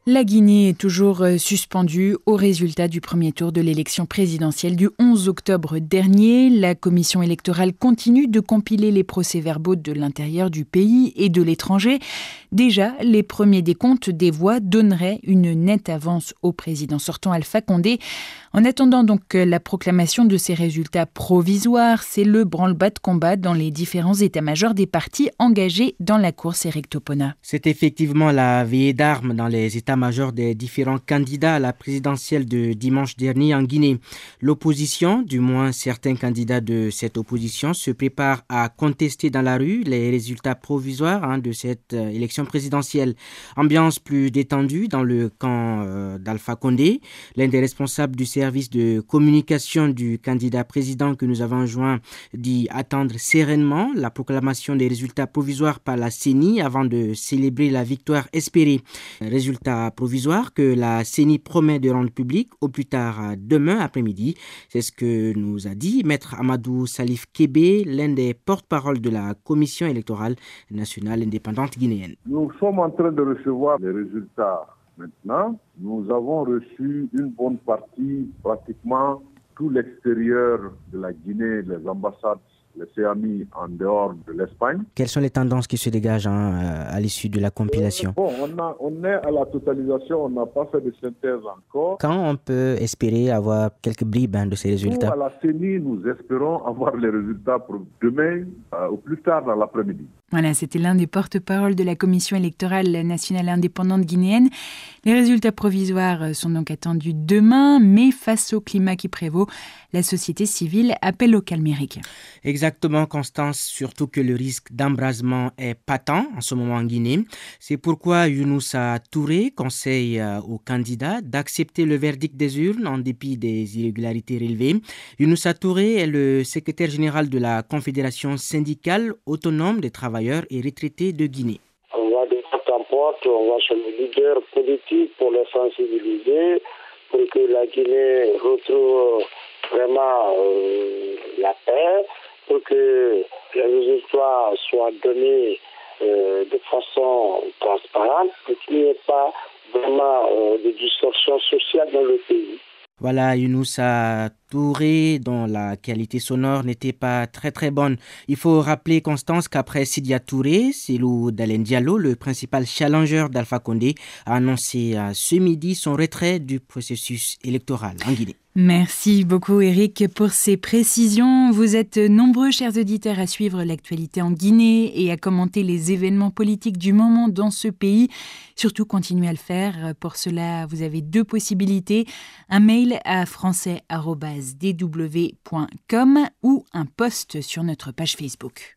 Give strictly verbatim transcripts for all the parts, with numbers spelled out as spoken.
La Guinée est toujours suspendue au résultat du premier tour de l'élection présidentielle du onze octobre dernier. La commission électorale continue de compiler les procès-verbaux de l'intérieur du pays et de l'étranger. Déjà, les premiers décomptes des voix donneraient une nette avance au président sortant Alpha Condé. En attendant donc la proclamation de ces résultats provisoires, c'est le branle-bas de combat dans les différents états-majors des partis engagés dans la course Eric Topona. C'est effectivement la veillée d'armes dans les états-majors des différents candidats à la présidentielle de dimanche dernier en Guinée. L'opposition, du moins certains candidats de cette opposition, se préparent à contester dans la rue les résultats provisoires hein, de cette euh, élection présidentielle. Ambiance plus détendue dans le camp euh, d'Alpha Condé. L'un des responsables du service de communication du candidat président que nous avons joint dit attendre sereinement la proclamation des résultats provisoires par la C E N I avant de célébrer la victoire espérée. Résultats provisoires que la C E N I promet de rendre public au plus tard demain après-midi. C'est ce que nous a dit Maître Amadou Salif Kébé, l'un des porte-parole de la Commission électorale nationale indépendante guinéenne. Nous sommes en train de recevoir les résultats maintenant. Nous avons reçu une bonne partie, pratiquement tout l'extérieur de la Guinée, les ambassades, les C A M I en dehors de l'Espagne. Quelles sont les tendances qui se dégagent hein, à l'issue de la compilation? Bon, on, a, on est à la totalisation, on n'a pas fait de synthèse encore. Quand on peut espérer avoir quelques bribes hein, de ces résultats? Nous, à la C E N I, nous espérons avoir les résultats pour demain, euh, au plus tard dans l'après-midi. Voilà, c'était l'un des porte-parole de la Commission électorale nationale indépendante guinéenne. Les résultats provisoires sont donc attendus demain, mais face au climat qui prévaut, la société civile appelle au calme, Eric. Exactement, Constance, surtout que le risque d'embrasement est patent en ce moment en Guinée. C'est pourquoi Younoussa Touré conseille aux candidats d'accepter le verdict des urnes en dépit des irrégularités relevées. Younoussa Touré est le secrétaire général de la Confédération syndicale autonome des travailleurs et retraités de Guinée. On va de porte en porte, on va chez les leaders politiques pour les sensibiliser, pour que la Guinée retrouve vraiment euh, la paix, pour que les résultats soient donnés euh, de façon transparente, pour qu'il n'y ait pas vraiment euh, de distorsion sociale dans le pays. Voilà, Younoussa Touré, dont la qualité sonore n'était pas très très bonne. Il faut rappeler, Constance, qu'après Sidia Touré, Cellou Dalein Diallo, le principal challenger d'Alpha Condé, a annoncé ce midi son retrait du processus électoral en Guinée. Merci beaucoup Eric pour ces précisions. Vous êtes nombreux, chers auditeurs, à suivre l'actualité en Guinée et à commenter les événements politiques du moment dans ce pays. Surtout, continuez à le faire. Pour cela, vous avez deux possibilités. Un mail à français arobase d w point com ou un post sur notre page Facebook.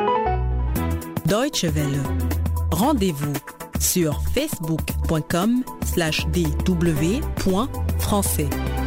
Deutsche Welle. Rendez-vous sur facebook point com slash d w point français.